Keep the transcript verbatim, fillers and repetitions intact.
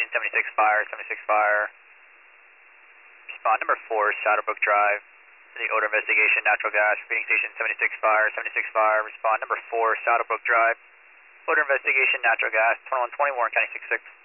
Station seventy-six Fire, seventy-six Fire. Respond number four, Shadowbrook Drive. The odor investigation, natural gas. Repeating Station seventy-six Fire, seventy-six Fire. Respond number four, Shadowbrook Drive. Odor investigation, natural gas. twenty-one twenty, Warren County six six.